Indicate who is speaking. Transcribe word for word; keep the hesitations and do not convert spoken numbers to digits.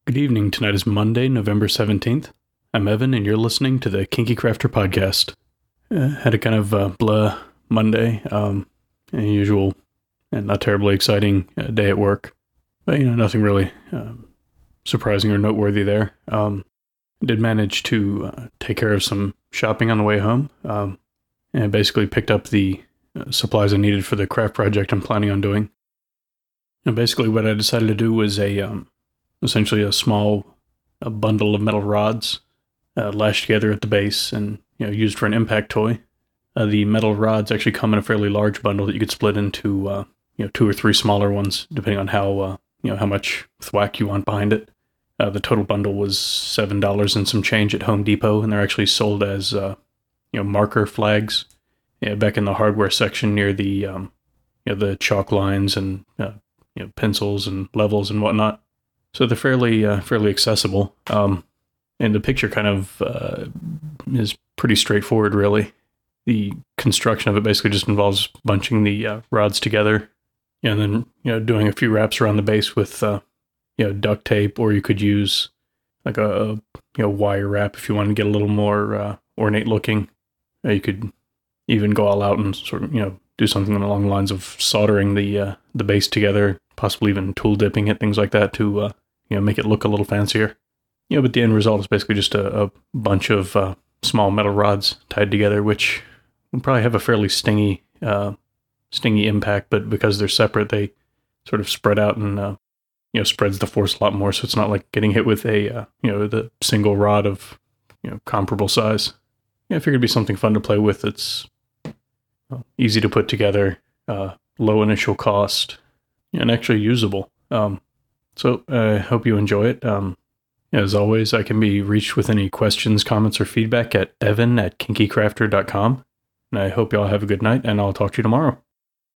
Speaker 1: Good evening. Tonight is Monday, November seventeenth. I'm Evan, and you're listening to the Kinky Crafter Podcast. Uh, had a kind of uh, blah Monday, um, a usual and not terribly exciting uh, day at work. But, you know, nothing really uh, surprising or noteworthy there. Um, did manage to uh, take care of some shopping on the way home, um, and basically picked up the uh, supplies I needed for the craft project I'm planning on doing. And basically what I decided to do was a... Um, essentially a small a bundle of metal rods uh, lashed together at the base and you know used for an impact toy. Uh, the metal rods actually come in a fairly large bundle that you could split into uh, you know two or three smaller ones depending on how uh, you know how much thwack you want behind it. Uh, the total bundle was seven dollars and some change at Home Depot, and they're actually sold as uh, you know marker flags yeah, back in the hardware section near the um, you know the chalk lines and uh, you know pencils and levels and whatnot. So they're fairly uh, fairly accessible, um, and the picture kind of uh, is pretty straightforward, really. The construction of it basically just involves bunching the uh, rods together, and then you know doing a few wraps around the base with uh, you know duct tape, or you could use like a you know wire wrap if you want to get a little more uh, ornate looking. Uh, you could even go all out and sort of you know do something along the lines of soldering the uh, the base together, possibly even tool dipping it, things like that to uh, you know, make it look a little fancier. You know, but the end result is basically just a, a bunch of uh, small metal rods tied together, which will probably have a fairly stingy, uh, stingy impact, but because they're separate, they sort of spread out and, uh, you know, spreads the force a lot more. So it's not like getting hit with a, uh, you know, the single rod of, you know, comparable size. Yeah, I figured it'd be something fun to play with. It's well, easy to put together, uh, low initial cost, and actually usable. Um, So I uh, hope you enjoy it. Um, as always, I can be reached with any questions, comments, or feedback at evan at kinky crafter dot com. And I hope you all have a good night, and I'll talk to you tomorrow.